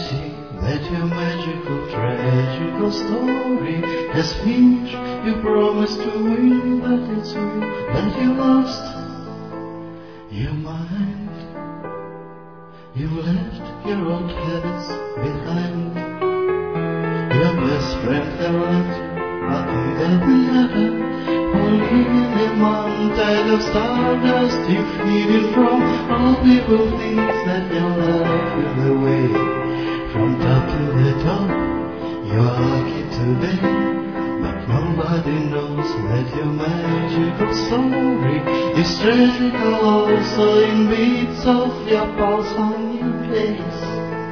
see that your magical, tragical story has finished? You promised to win, but it's real that you lost your mind. You left your old habits behind. Your best friend had left you, nothing doesn't matter. Only in the mountain of stardust you're feeding from. All people think that your life is the way. From top to the top, you're lucky today. But nobody knows that your magical story is tragical also in beats of your pulse on your face.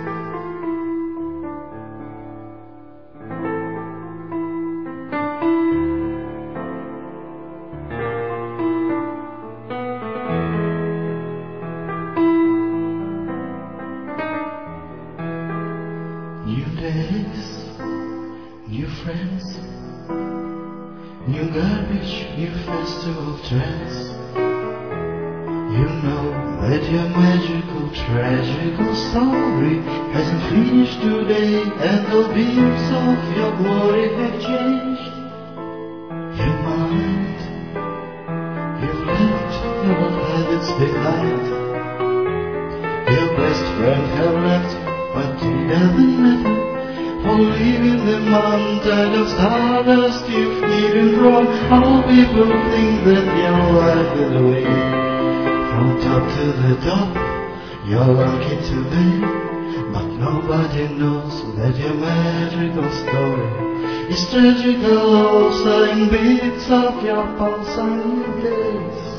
New days, new friends, new garbage, new festival trends. You know that your magical, tragical story hasn't finished today, and the beams of your glory have changed your mind. You've left your old habits behind. Your best friend have left, but it doesn't matter. For leaving the mountain of stardust you've given from. All people think that your life is away. From top to the top, you're lucky today. But nobody knows that your magical story is tragical also in bits of your pulse and your days.